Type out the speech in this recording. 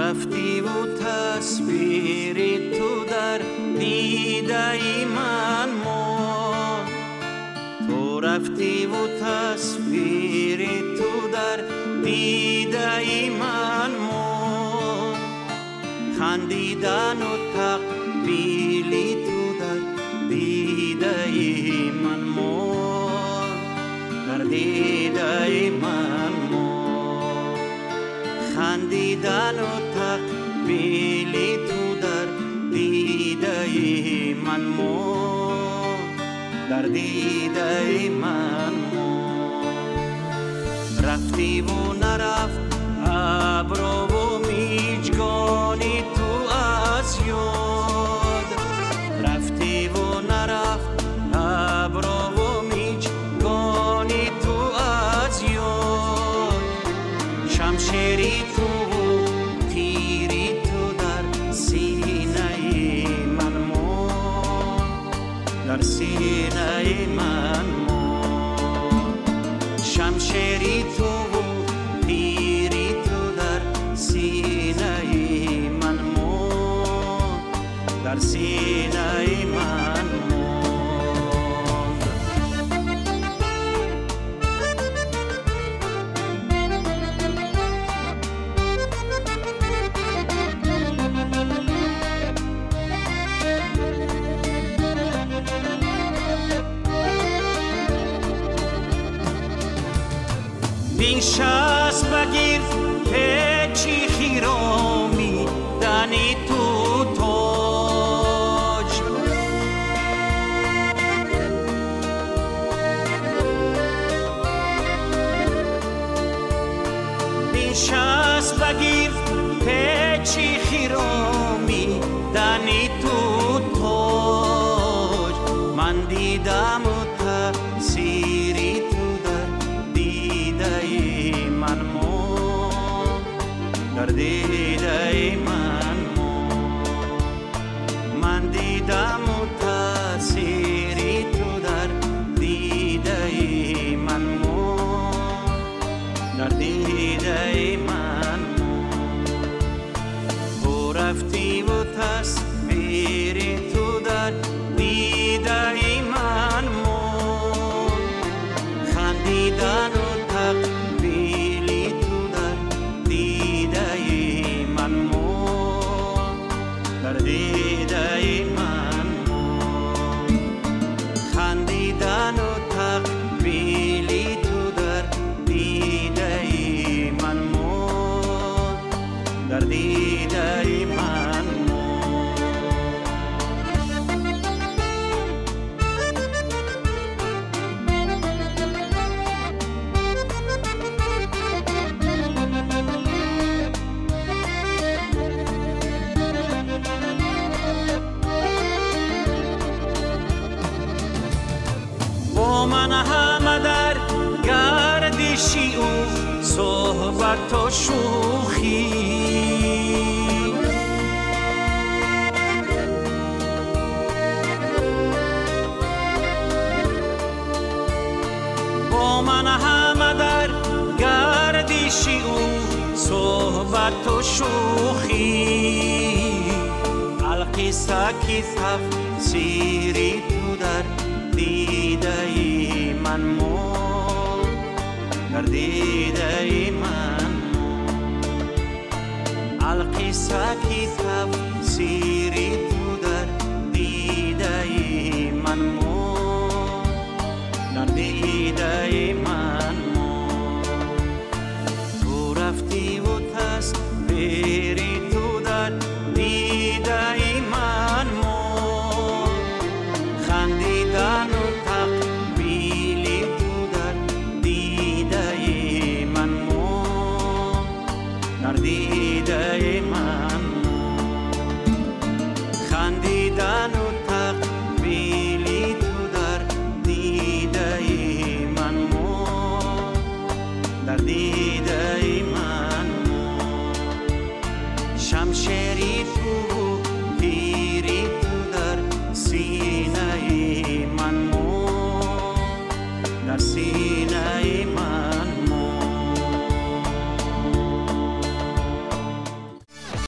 رفتی و تصویری تو در دیده من ماند، تو رفتی و تصویری تو در دیده من ماند، خندیدن و تقبیلی تو در دیده من ماند، در دیده من ماند، خندیدن و تقبیلی تو در دیده من ماند، در دیده من ماند. رفتی و نرفت ابر و میجگانی تو از یاد، رفتی و نرفت ابر و میجگانی تو از یاد، شمشیری تو تیری تو در سینه من ماند، در سینه من ماند، شمشیری تو تیری تو در سینه من ماند، در سینه من ماند. بینشست بگیر پیچی خیرامی دنی تو تاج، بینشست بگیر پیچی خیرامی دنی تو تاج، من دیدم و تأثیری تو در دیده من ماند، در دیده من ماند، من دیدم و تأثیری تو در دیده من ماند، در دیده من ماند. تو رفتی و تصویری تو در دیده من ماند، خندیدن و تقبیلی تو در دیده من ماند، در دیده من ماند، خندیدن و تقبیلی تو در دیده من ماند، در دیده من ماند. با من همه در گردشی او صحبت و شوخی، با من همه در گردشی او صحبت و شوخی، القصه کی تفسیری تو در دیده من ماند، در دیده من ماند، القصه کی تفسیری